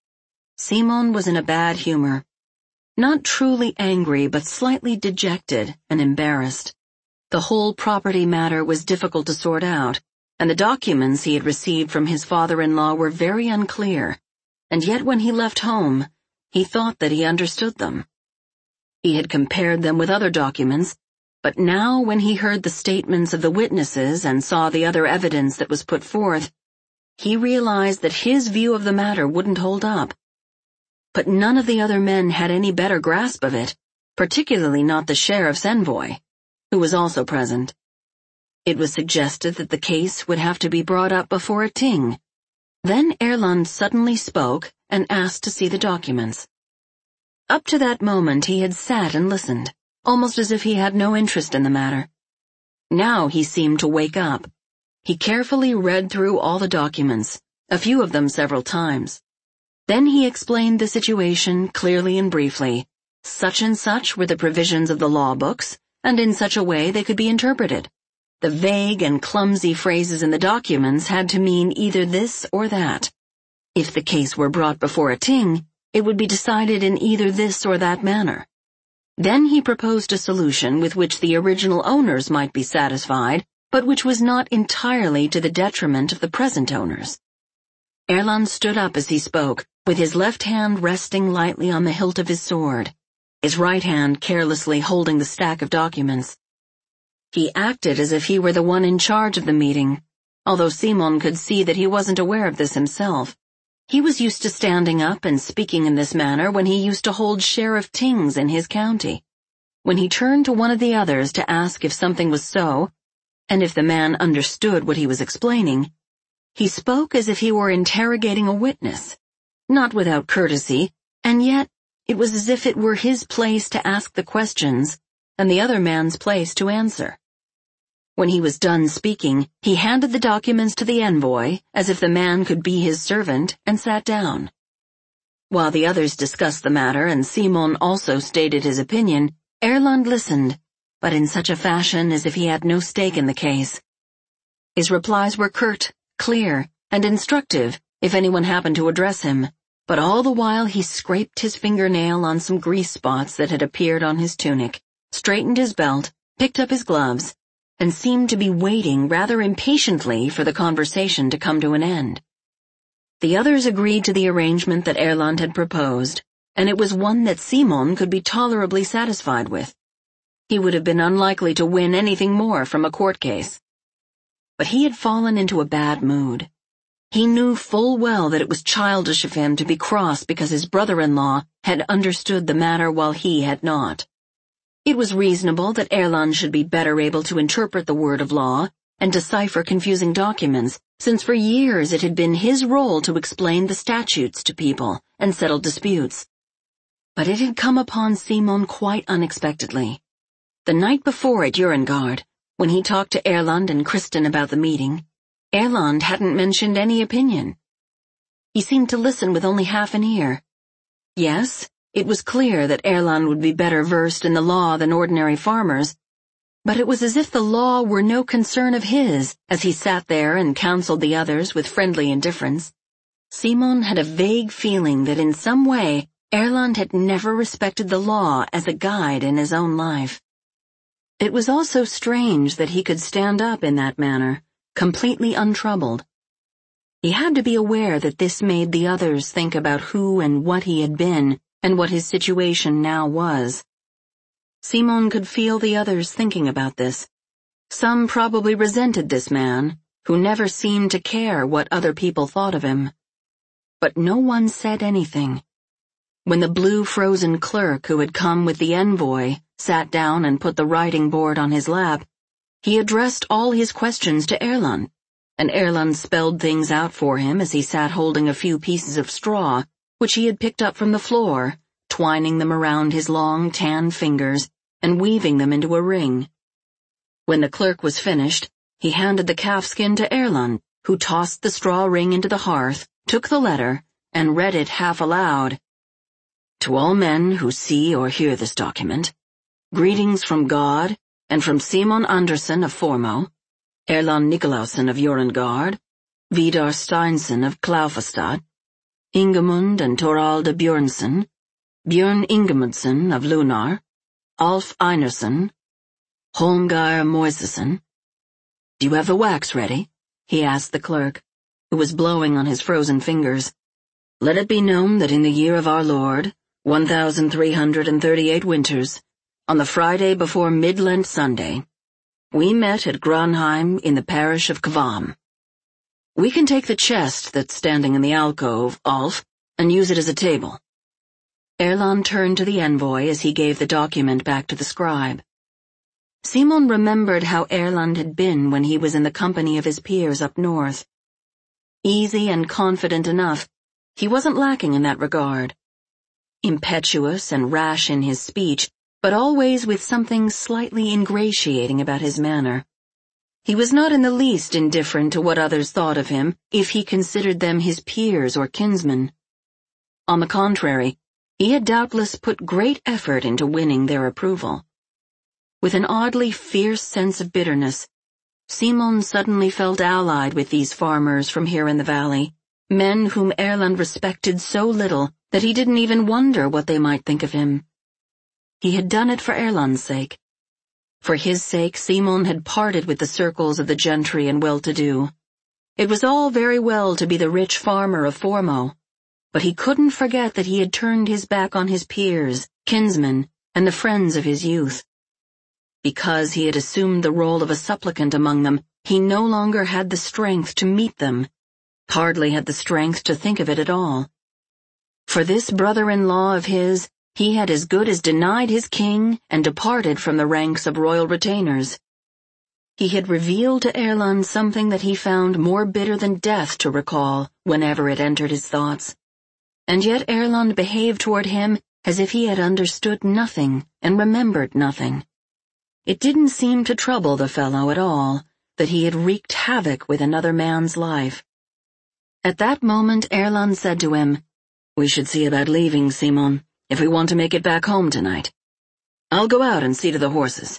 Simon was in a bad humor. Not truly angry, but slightly dejected and embarrassed. The whole property matter was difficult to sort out, and the documents he had received from his father-in-law were very unclear, and yet when he left home, he thought that he understood them. He had compared them with other documents, but now when he heard the statements of the witnesses and saw the other evidence that was put forth, he realized that his view of the matter wouldn't hold up. But none of the other men had any better grasp of it, particularly not the sheriff's envoy, who was also present. It was suggested that the case would have to be brought up before a ting. Then Erland suddenly spoke and asked to see the documents. Up to that moment he had sat and listened, almost as if he had no interest in the matter. Now he seemed to wake up. He carefully read through all the documents, a few of them several times. Then he explained the situation clearly and briefly. Such and such were the provisions of the law books, and in such a way they could be interpreted. The vague and clumsy phrases in the documents had to mean either this or that. If the case were brought before a ting, it would be decided in either this or that manner. Then he proposed a solution with which the original owners might be satisfied, but which was not entirely to the detriment of the present owners. Erland stood up as he spoke, with his left hand resting lightly on the hilt of his sword, his right hand carelessly holding the stack of documents. He acted as if he were the one in charge of the meeting, although Simon could see that he wasn't aware of this himself. He was used to standing up and speaking in this manner when he used to hold sheriff tings in his county. When he turned to one of the others to ask if something was so, and if the man understood what he was explaining, he spoke as if he were interrogating a witness, not without courtesy, and yet it was as if it were his place to ask the questions and the other man's place to answer. When he was done speaking, he handed the documents to the envoy, as if the man could be his servant, and sat down. While the others discussed the matter and Simon also stated his opinion, Erland listened, but in such a fashion as if he had no stake in the case. His replies were curt, clear, and instructive if anyone happened to address him, but all the while he scraped his fingernail on some grease spots that had appeared on his tunic, straightened his belt, picked up his gloves, and seemed to be waiting rather impatiently for the conversation to come to an end. The others agreed to the arrangement that Erland had proposed, and it was one that Simon could be tolerably satisfied with. He would have been unlikely to win anything more from a court case. But he had fallen into a bad mood. He knew full well that it was childish of him to be cross because his brother-in-law had understood the matter while he had not. It was reasonable that Erland should be better able to interpret the word of law and decipher confusing documents, since for years it had been his role to explain the statutes to people and settle disputes. But it had come upon Simon quite unexpectedly. The night before at Urengard, when he talked to Erland and Kristen about the meeting, Erland hadn't mentioned any opinion. He seemed to listen with only half an ear. Yes, it was clear that Erland would be better versed in the law than ordinary farmers, but it was as if the law were no concern of his as he sat there and counseled the others with friendly indifference. Simon had a vague feeling that in some way Erland had never respected the law as a guide in his own life. It was also strange that he could stand up in that manner, completely untroubled. He had to be aware that this made the others think about who and what he had been and what his situation now was. Simon could feel the others thinking about this. Some probably resented this man, who never seemed to care what other people thought of him. But no one said anything. When the blue frozen clerk who had come with the envoy sat down and put the writing board on his lap, he addressed all his questions to Erland, and Erland spelled things out for him as he sat holding a few pieces of straw, which he had picked up from the floor, twining them around his long tan fingers and weaving them into a ring. When the clerk was finished, he handed the calfskin to Erland, who tossed the straw ring into the hearth, took the letter, and read it half aloud. To all men who see or hear this document, greetings from God and from Simon Andersen of Formo, Erland Nikolausen of Urengard, Vidar Steinsen of Klaufastad, Ingemund and Toralda Björnsson, Björn Ingemundsen of Lunar, Alf Einarson, Holmgeir Moisesen. Do you have the wax ready? He asked the clerk, who was blowing on his frozen fingers. Let it be known that in the year of our Lord, 1338 winters, on the Friday before Mid-Lent Sunday, we met at Granheim in the parish of Kvam. We can take the chest that's standing in the alcove, Alf, and use it as a table. Erland turned to the envoy as he gave the document back to the scribe. Simon remembered how Erland had been when he was in the company of his peers up north. Easy and confident enough, he wasn't lacking in that regard. Impetuous and rash in his speech, but always with something slightly ingratiating about his manner. He was not in the least indifferent to what others thought of him if he considered them his peers or kinsmen. On the contrary, he had doubtless put great effort into winning their approval. With an oddly fierce sense of bitterness, Simon suddenly felt allied with these farmers from here in the valley, men whom Erland respected so little that he didn't even wonder what they might think of him. He had done it for Erland's sake. For his sake, Simon had parted with the circles of the gentry and well-to-do. It was all very well to be the rich farmer of Formo, but he couldn't forget that he had turned his back on his peers, kinsmen, and the friends of his youth. Because he had assumed the role of a supplicant among them, he no longer had the strength to meet them, hardly had the strength to think of it at all. For this brother-in-law of his, he had as good as denied his king and departed from the ranks of royal retainers. He had revealed to Erland something that he found more bitter than death to recall whenever it entered his thoughts. And yet Erland behaved toward him as if he had understood nothing and remembered nothing. It didn't seem to trouble the fellow at all that he had wreaked havoc with another man's life. At that moment Erland said to him, "We should see about leaving, Simon, if we want to make it back home tonight. I'll go out and see to the horses."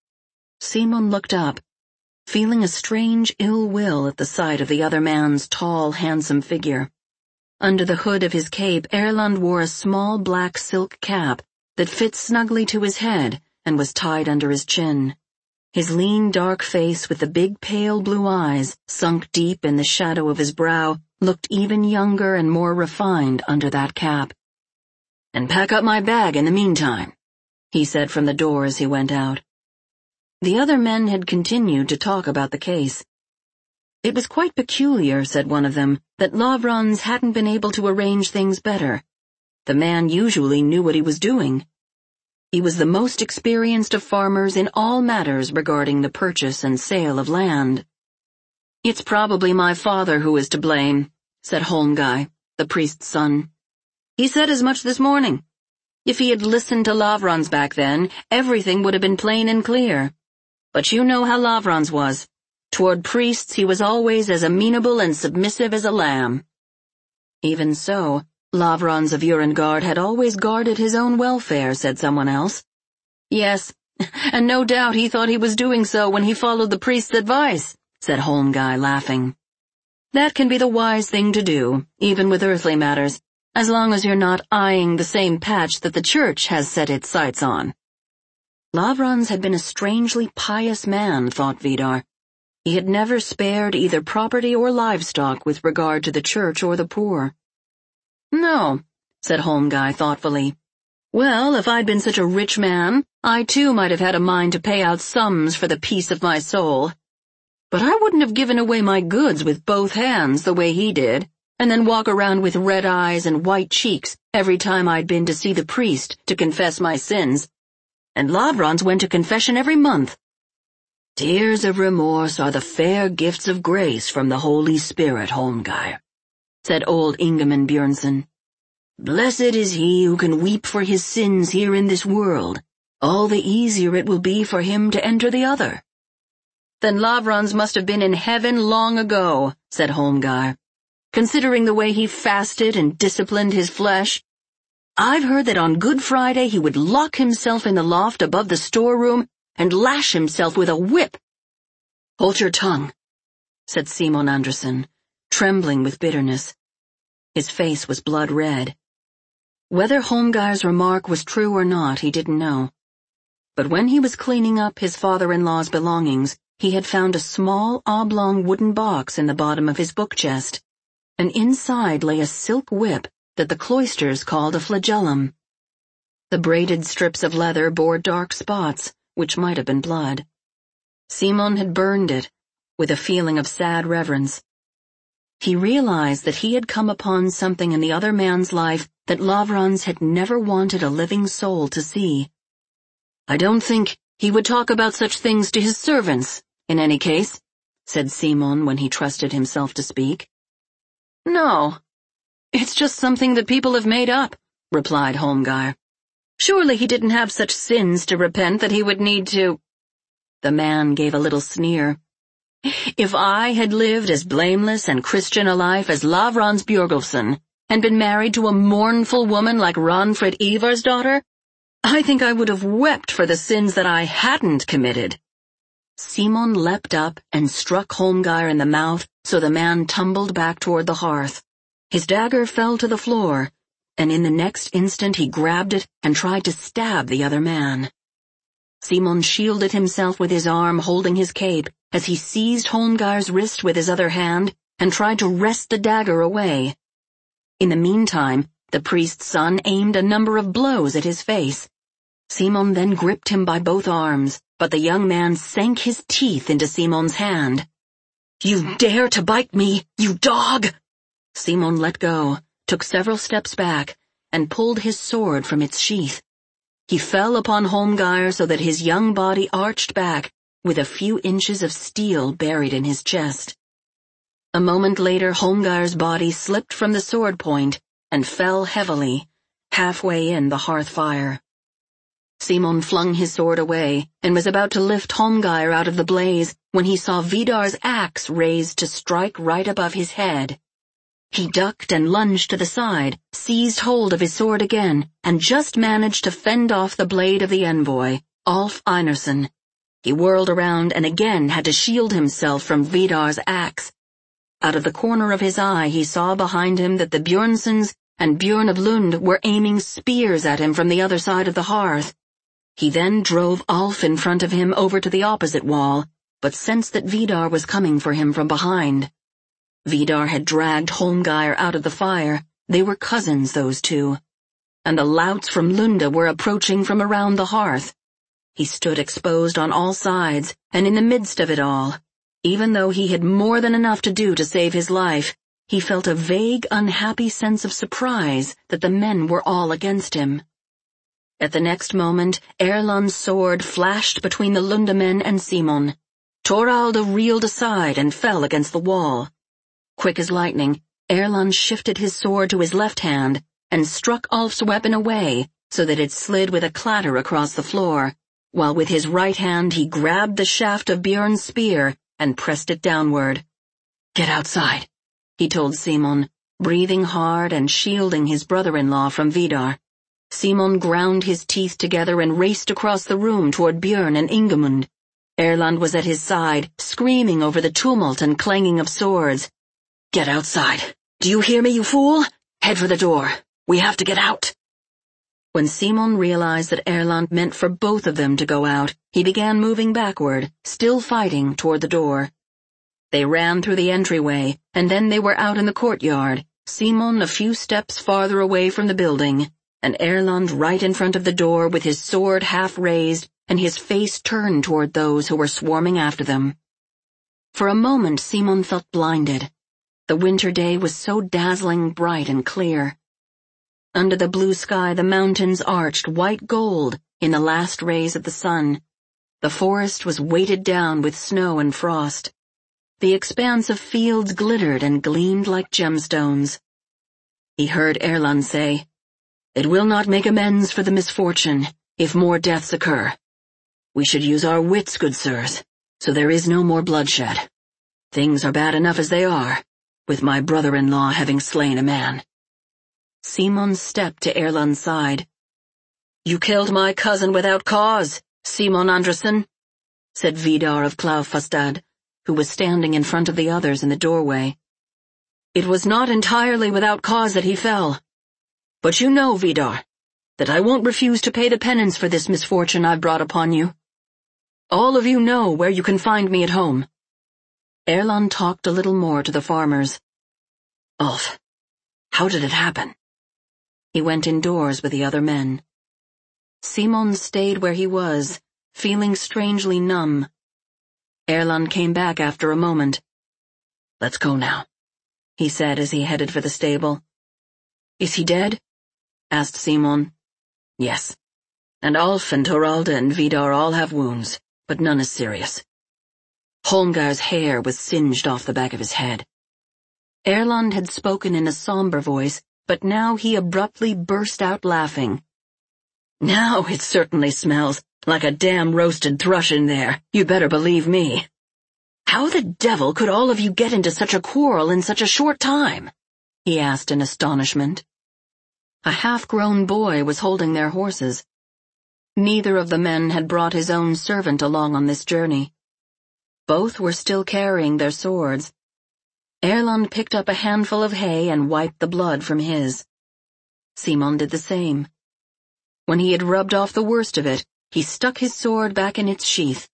Simon looked up, feeling a strange ill will at the sight of the other man's tall, handsome figure. Under the hood of his cape, Erland wore a small black silk cap that fit snugly to his head and was tied under his chin. His lean, dark face with the big, pale blue eyes sunk deep in the shadow of his brow looked even younger and more refined under that cap. "And pack up my bag in the meantime," he said from the door as he went out. The other men had continued to talk about the case. It was quite peculiar, said one of them, that Lavrans hadn't been able to arrange things better. The man usually knew what he was doing. He was the most experienced of farmers in all matters regarding the purchase and sale of land. "It's probably my father who is to blame," said Holmguy, the priest's son. "He said as much this morning. If he had listened to Lavrans back then, everything would have been plain and clear. But you know how Lavrans was. Toward priests he was always as amenable and submissive as a lamb." "Even so, Lavrans of Urengard had always guarded his own welfare," said someone else. "Yes, and no doubt he thought he was doing so when he followed the priest's advice," said Holmguy, laughing. "That can be the wise thing to do, even with earthly matters, as long as you're not eyeing the same patch that the church has set its sights on." Lavrans had been a strangely pious man, thought Vidar. He had never spared either property or livestock with regard to the church or the poor. "No," said Holmguy thoughtfully. "Well, if I'd been such a rich man, I too might have had a mind to pay out sums for the peace of my soul. But I wouldn't have given away my goods with both hands the way he did, and then walk around with red eyes and white cheeks every time I'd been to see the priest to confess my sins. And Lavrans went to confession every month." "Tears of remorse are the fair gifts of grace from the Holy Spirit, Holmguy," said old Ingeman Björnsson. "Blessed is he who can weep for his sins here in this world. All the easier it will be for him to enter the other." "Then Lavrans must have been in heaven long ago," said Holmguy, "considering the way he fasted and disciplined his flesh. I've heard that on Good Friday he would lock himself in the loft above the storeroom and lash himself with a whip." "Hold your tongue," said Simon Andersson, trembling with bitterness. His face was blood red. Whether Holmguy's remark was true or not, he didn't know. But when he was cleaning up his father-in-law's belongings, he had found a small oblong wooden box in the bottom of his book chest, and inside lay a silk whip that the cloisters called a flagellum. The braided strips of leather bore dark spots, which might have been blood. Simon had burned it, with a feeling of sad reverence. He realized that he had come upon something in the other man's life that Lavrans had never wanted a living soul to see. "I don't think he would talk about such things to his servants, in any case," said Simon when he trusted himself to speak. "No, it's just something that people have made up," replied Holmguy. "Surely he didn't have such sins to repent that he would need to—" The man gave a little sneer. "If I had lived as blameless and Christian a life as Lavrans Björgulfsson, and been married to a mournful woman like Ranfrid Ivar's daughter, I think I would have wept for the sins that I hadn't committed." Simon leapt up and struck Holmguy in the mouth so the man tumbled back toward the hearth. His dagger fell to the floor, and in the next instant he grabbed it and tried to stab the other man. Simon shielded himself with his arm holding his cape as he seized Holmguy's wrist with his other hand and tried to wrest the dagger away. In the meantime, the priest's son aimed a number of blows at his face. Simon then gripped him by both arms, but the young man sank his teeth into Simon's hand. You dare to bite me, you dog! Simon let go, took several steps back, and pulled his sword from its sheath. He fell upon Holmgeir so that his young body arched back, with a few inches of steel buried in his chest. A moment later, Holmgeir's body slipped from the sword point and fell heavily, halfway in the hearth fire. Simon flung his sword away and was about to lift Holmgeir out of the blaze when he saw Vidar's axe raised to strike right above his head. He ducked and lunged to the side, seized hold of his sword again, and just managed to fend off the blade of the envoy, Alf Einarsson. He whirled around and again had to shield himself from Vidar's axe. Out of the corner of his eye he saw behind him that the Björnsons and Björn of Lund were aiming spears at him from the other side of the hearth. He then drove Alf in front of him over to the opposite wall, but sensed that Vidar was coming for him from behind. Vidar had dragged Holmgeir out of the fire. They were cousins, those two. And the louts from Lunda were approaching from around the hearth. He stood exposed on all sides, and in the midst of it all, even though he had more than enough to do to save his life, he felt a vague, unhappy sense of surprise that the men were all against him. At the next moment, Erland's sword flashed between the Lunda men and Simon. Toralda reeled aside and fell against the wall. Quick as lightning, Erland shifted his sword to his left hand and struck Alf's weapon away so that it slid with a clatter across the floor, while with his right hand he grabbed the shaft of Björn's spear and pressed it downward. "Get outside," he told Simon, breathing hard and shielding his brother-in-law from Vidar. Simon ground his teeth together and raced across the room toward Björn and Ingemund. Erland was at his side, screaming over the tumult and clanging of swords. "Get outside. Do you hear me, you fool? Head for the door. We have to get out." When Simon realized that Erland meant for both of them to go out, he began moving backward, still fighting, toward the door. They ran through the entryway, and then they were out in the courtyard, Simon a few steps farther away from the building, and Erland right in front of the door with his sword half raised and his face turned toward those who were swarming after them. For a moment Simon felt blinded. The winter day was so dazzling bright and clear. Under the blue sky the mountains arched white gold in the last rays of the sun. The forest was weighted down with snow and frost. The expanse of fields glittered and gleamed like gemstones. He heard Erland say, "It will not make amends for the misfortune if more deaths occur. We should use our wits, good sirs, so there is no more bloodshed. Things are bad enough as they are, with my brother-in-law having slain a man." Simon stepped to Erland's side. "You killed my cousin without cause, Simon Andresen," said Vidar of Klaufastad, who was standing in front of the others in the doorway. "It was not entirely without cause that he fell. But you know, Vidar, that I won't refuse to pay the penance for this misfortune I've brought upon you. All of you know where you can find me at home." Erland talked a little more to the farmers. "Ulf, how did it happen?" He went indoors with the other men. Simon stayed where he was, feeling strangely numb. Erland came back after a moment. "Let's go now," he said as he headed for the stable. "Is he dead?" asked Simon. "Yes, and Alf and Toralda and Vidar all have wounds, but none is serious." Holmgeir's hair was singed off the back of his head. Erland had spoken in a somber voice, but now he abruptly burst out laughing. "Now it certainly smells like a damn roasted thrush in there, you'd better believe me. How the devil could all of you get into such a quarrel in such a short time?" he asked in astonishment. A half-grown boy was holding their horses. Neither of the men had brought his own servant along on this journey. Both were still carrying their swords. Erland picked up a handful of hay and wiped the blood from his. Simon did the same. When he had rubbed off the worst of it, he stuck his sword back in its sheath.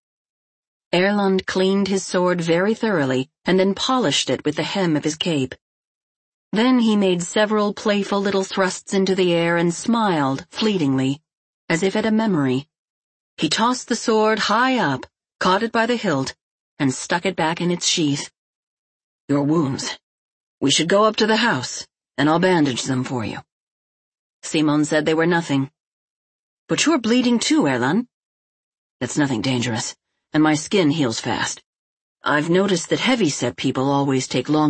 Erland cleaned his sword very thoroughly and then polished it with the hem of his cape. Then he made several playful little thrusts into the air and smiled fleetingly, as if at a memory. He tossed the sword high up, caught it by the hilt, and stuck it back in its sheath. Your wounds. We should go up to the house, and I'll bandage them for you. Simon said they were nothing. But you're bleeding too, Erland. It's nothing dangerous, and my skin heals fast. I've noticed that heavy-set people always take longer